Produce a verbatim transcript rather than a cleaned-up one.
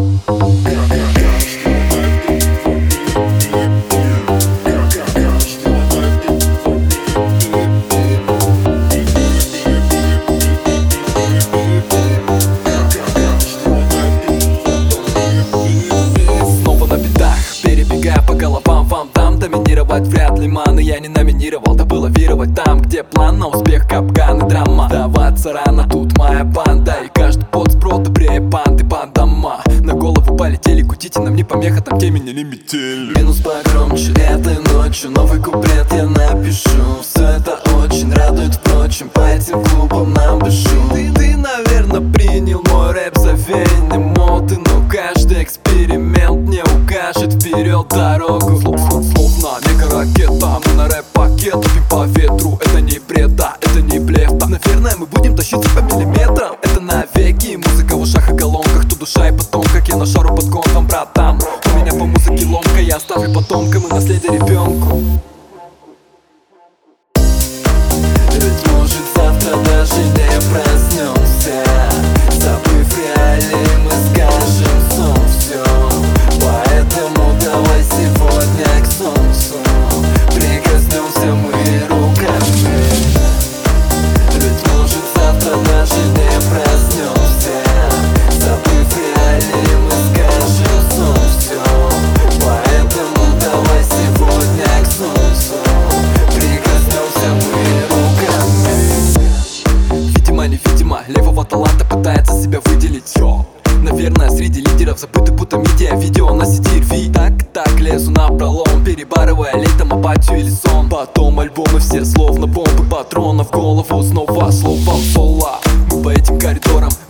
По головам вам там доминировать вряд ли, маны я не номинировал. Да было лавировать там, где план на успех, капкан и драма. Даваться рано, тут моя банда, и каждый подспрот добрее банды бандама. На голову полетели, кутите, нам не помеха, там темень или метель. Минус погромче, этой ночью новый куплет я напишу. Все это очень радует, впрочем, по этим клубам нам дышу. Ты, ты, наверное, принял мой рэп за веянный моды, но каждый эксперимент не укажет вперед дорогу. Слов, слов, словно мега-ракета, мы на рэп-пакет тупим по ветру. Это не бред, да, это не блеф, да. Наверное, мы будем тащиться по миллиметрам. Это навеки, музыка в ушах и колонках. То душа и потом, как я на шару под контом, братан. У меня по музыке ломка, я оставлю потомкам и наследие ребенку. Ведь может завтра даже не проснемся, забыв реалии, мы скажем сон все. Поэтому давай сегодня к солнцу прикоснемся мы руками. Ведь может завтра даже не проснемся, забыв реалии, мы скажем сон все. Поэтому давай сегодня к солнцу прикоснемся мы руками. Видимо, невидимо, левого таланта пытается себя выделить. Йо. Наверное, среди лидеров забыты, будто медиа, видео на сети рви. Так, так, лезу на пролом, перебарывая летом апатию или сон. Потом альбомы все словно бомбы, патронов в голову, снова словом соло. Мы по этим коридорам